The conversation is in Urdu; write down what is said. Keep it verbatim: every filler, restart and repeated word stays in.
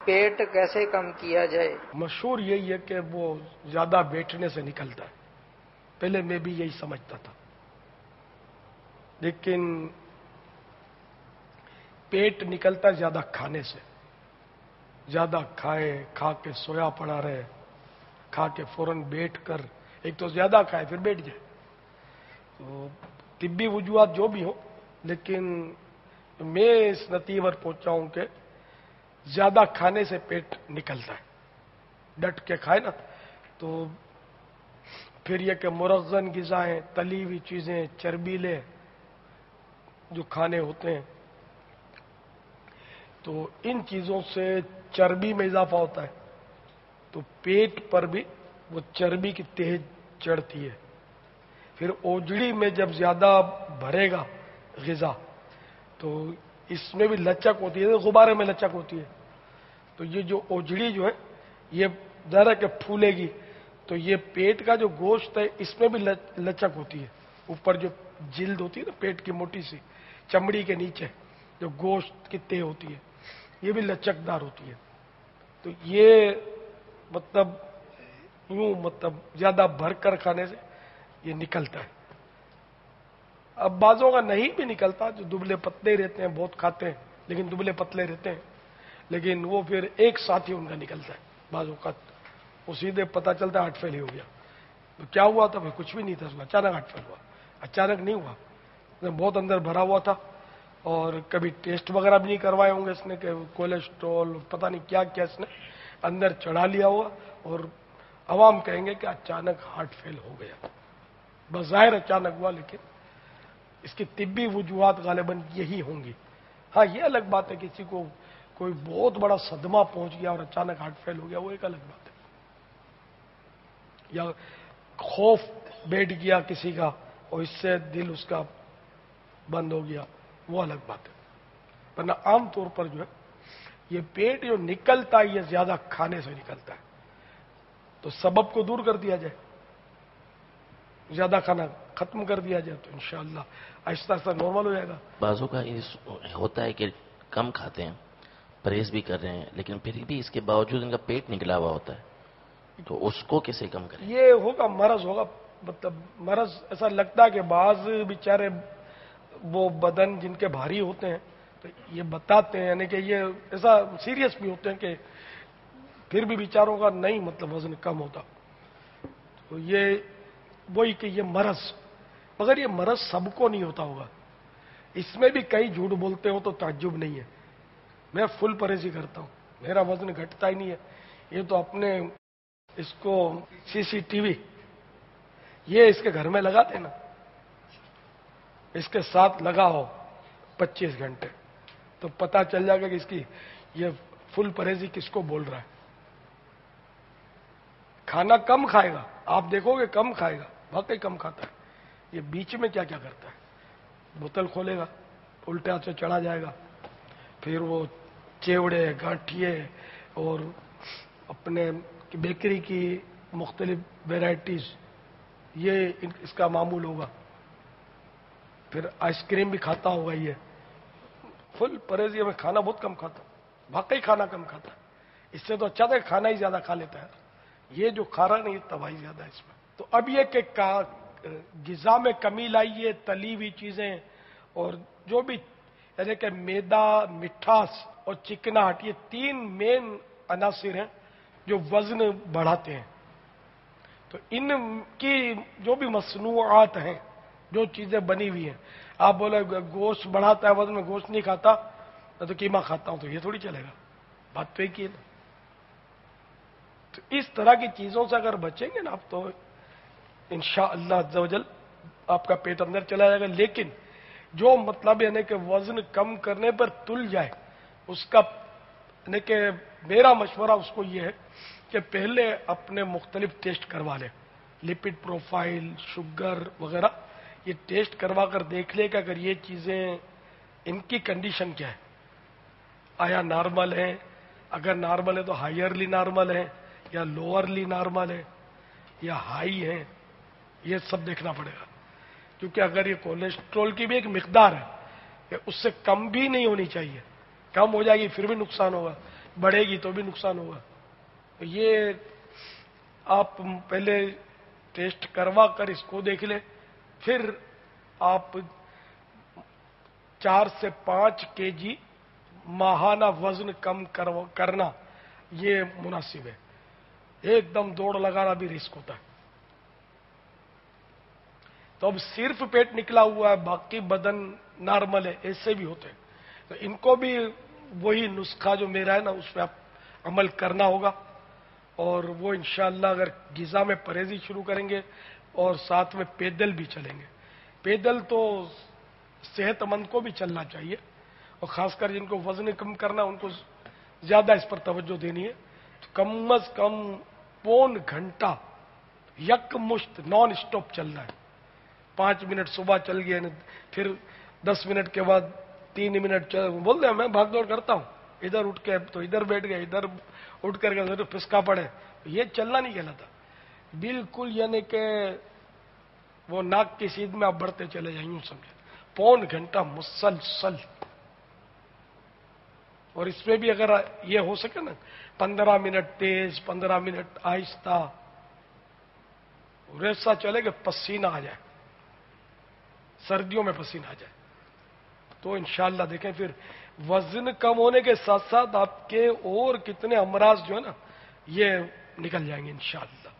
پیٹ کیسے کم کیا جائے؟ مشہور یہی ہے کہ وہ زیادہ بیٹھنے سے نکلتا ہے. پہلے میں بھی یہی سمجھتا تھا، لیکن پیٹ نکلتا ہے زیادہ کھانے سے. زیادہ کھائے، کھا کے سویا پڑا رہے، کھا کے فوراً بیٹھ کر، ایک تو زیادہ کھائے پھر بیٹھ جائے. تو طبی وجوہات جو بھی ہوں، لیکن میں اس نتیجے پر پہنچا ہوں کہ زیادہ کھانے سے پیٹ نکلتا ہے. ڈٹ کے کھائے نا تو پھر یہ کہ مرغن غذائیں، تلی ہوئی چیزیں، چربیلے جو کھانے ہوتے ہیں، تو ان چیزوں سے چربی میں اضافہ ہوتا ہے، تو پیٹ پر بھی وہ چربی کی تہ چڑھتی ہے. پھر اوجڑی میں جب زیادہ بھرے گا غذا تو اس میں بھی لچک ہوتی ہے، غبارے میں لچک ہوتی ہے. تو یہ جو اوجڑی جو ہے یہ ذرا کہ پھولے گی، تو یہ پیٹ کا جو گوشت ہے اس میں بھی لچک ہوتی ہے. اوپر جو جلد ہوتی ہے نا پیٹ کی موٹی سی چمڑی کے نیچے جو گوشت کی تہ ہوتی ہے یہ بھی لچکدار ہوتی ہے. تو یہ مطلب یوں مطلب زیادہ بھر کر کھانے سے یہ نکلتا ہے. اب بعضوں کا نہیں بھی نکلتا، جو دبلے پتلے رہتے ہیں، بہت کھاتے ہیں لیکن دبلے پتلے رہتے ہیں، لیکن وہ پھر ایک ساتھ ہی ان کا نکلتا ہے. بعضوں کا وہ سیدھے پتہ چلتا ہے ہارٹ فیل ہی ہو گیا. تو کیا ہوا تھا؟ کچھ بھی نہیں تھا، اس میں اچانک ہارٹ فیل ہوا. اچانک نہیں ہوا، بہت اندر بھرا ہوا تھا، اور کبھی ٹیسٹ وغیرہ بھی نہیں کروائے ہوں گے اس نے کہ کولیسٹرول پتہ نہیں کیا کیا اس نے اندر چڑھا لیا ہوا، اور عوام کہیں گے کہ اچانک ہارٹ فیل ہو گیا. بظاہر اچانک ہوا، لیکن اس کی طبی وجوہات غالباً یہی ہوں گی. ہاں یہ الگ بات ہے کسی کو کوئی بہت بڑا صدمہ پہنچ گیا اور اچانک ہارٹ فیل ہو گیا، وہ ایک الگ بات ہے. یا خوف بیٹھ گیا کسی کا اور اس سے دل اس کا بند ہو گیا، وہ الگ بات ہے. ورنہ عام طور پر جو ہے یہ پیٹ جو نکلتا ہے یہ زیادہ کھانے سے نکلتا ہے. تو سبب کو دور کر دیا جائے، زیادہ کھانا ختم کر دیا جائے تو انشاءاللہ آہستہ آہستہ نارمل ہو جائے گا. بعضوں کا ہوتا ہے کہ کم کھاتے ہیں، پرہیز بھی کر رہے ہیں، لیکن پھر بھی اس کے باوجود ان کا پیٹ نکلا ہوا ہوتا ہے، تو اس کو کیسے کم کریں؟ یہ ہوگا مرض ہوگا. مطلب مرض ایسا لگتا ہے کہ بعض بیچارے وہ بدن جن کے بھاری ہوتے ہیں تو یہ بتاتے ہیں، یعنی کہ یہ ایسا سیریس بھی ہوتے ہیں کہ پھر بھی بیچاروں کا نہیں مطلب وزن کم ہوتا. تو یہ وہی کہ یہ مرض، مگر یہ مرض سب کو نہیں ہوتا ہوگا. اس میں بھی کئی جھوٹ بولتے ہو تو تعجب نہیں ہے. میں فل پرہیزی کرتا ہوں، میرا وزن گھٹتا ہی نہیں ہے. یہ تو اپنے اس کو سی سی ٹی وی یہ اس کے گھر میں لگاتے نا، اس کے ساتھ لگا ہو پچیس گھنٹے تو پتا چل جائے گا کہ اس کی یہ فل پرہیزی کس کو بول رہا ہے. کھانا کم کھائے گا، آپ دیکھو گے کم کھائے گا، واقعی کم کھاتا ہے. یہ بیچ میں کیا کیا کرتا ہے، بوتل کھولے گا، الٹے ہاتھ سے چڑھا جائے گا، پھر وہ چیوڑے گانٹھیے اور اپنے بیکری کی مختلف ویرائٹیز یہ اس کا معمول ہوگا. پھر آئس کریم بھی کھاتا ہوگا. یہ فل پرہیزی میں کھانا بہت کم کھاتا ہوں، واقعی کھانا کم کھاتا ہے. اس سے تو اچھا تھا کہ کھانا ہی زیادہ کھا لیتا ہے. یہ جو کھا رہا نہیں تباہی زیادہ ہے اس میں. تو اب یہ کہ غذا میں کمی لائیے، تلی ہوئی چیزیں اور جو بھی یعنی کہ میدا، مٹھاس اور چکناہٹ، یہ تین مین عناصر ہیں جو وزن بڑھاتے ہیں. تو ان کی جو بھی مصنوعات ہیں، جو چیزیں بنی ہوئی ہیں، آپ بولے گوشت بڑھاتا ہے وزن میں، گوشت نہیں کھاتا میں تو قیمہ کھاتا ہوں، تو یہ تھوڑی چلے گا. بات تو ایک ہی ہے نا. تو اس طرح کی چیزوں سے اگر بچیں گے نا آپ تو انشاءاللہ عز و جل آپ کا پیٹ اندر چلا جائے گا. لیکن جو مطلب یعنی کہ وزن کم کرنے پر تل جائے، اس کا یعنی کہ میرا مشورہ اس کو یہ ہے کہ پہلے اپنے مختلف ٹیسٹ کروا لیں، لپڈ پروفائل، شوگر وغیرہ، یہ ٹیسٹ کروا کر دیکھ لے کہ اگر یہ چیزیں ان کی کنڈیشن کیا ہے، آیا نارمل ہے، اگر نارمل ہے تو ہائرلی نارمل ہے یا لوورلی نارمل ہے یا ہائی ہے، یہ سب دیکھنا پڑے گا. کیونکہ اگر یہ کولیسٹرول کی بھی ایک مقدار ہے کہ اس سے کم بھی نہیں ہونی چاہیے، کم ہو جائے گی پھر بھی نقصان ہوگا، بڑھے گی تو بھی نقصان ہوگا. یہ آپ پہلے ٹیسٹ کروا کر اس کو دیکھ لیں, پھر آپ چار سے پانچ کے جی ماہانہ وزن کم کرنا یہ مناسب ہے. ایک دم دوڑ لگانا بھی رسک ہوتا ہے. تو اب صرف پیٹ نکلا ہوا ہے, باقی بدن نارمل ہے, ایسے بھی ہوتے ہیں. تو ان کو بھی وہی نسخہ جو میرا ہے نا اس پہ آپ عمل کرنا ہوگا, اور وہ انشاءاللہ اگر غذا میں پرہیزی شروع کریں گے اور ساتھ میں پیدل بھی چلیں گے. پیدل تو صحت مند کو بھی چلنا چاہیے, اور خاص کر جن کو وزن کم کرنا ان کو زیادہ اس پر توجہ دینی ہے. تو کم از کم پون گھنٹہ یک مشت نان اسٹاپ چلنا ہے. پانچ منٹ صبح چل گئے, پھر دس منٹ کے بعد تین منٹ چل, بول دیں میں بھاگ دوڑ کرتا ہوں, ادھر اٹھ کے تو ادھر بیٹھ گئے, ادھر اٹھ کر کے پسکا پڑے, یہ چلنا نہیں کہلاتا. بالکل یعنی کہ وہ ناک کی سیدھ میں آپ بڑھتے چلے جائیں, یوں سمجھے پون گھنٹہ مسلسل. اور اس میں بھی اگر یہ ہو سکے نا پندرہ منٹ تیز, پندرہ منٹ آہستہ, اور ایسا چلے کہ پسینہ آ جائے, سردیوں میں پسینہ آ جائے, تو انشاءاللہ دیکھیں پھر وزن کم ہونے کے ساتھ ساتھ آپ کے اور کتنے امراض جو ہے نا یہ نکل جائیں گے انشاءاللہ.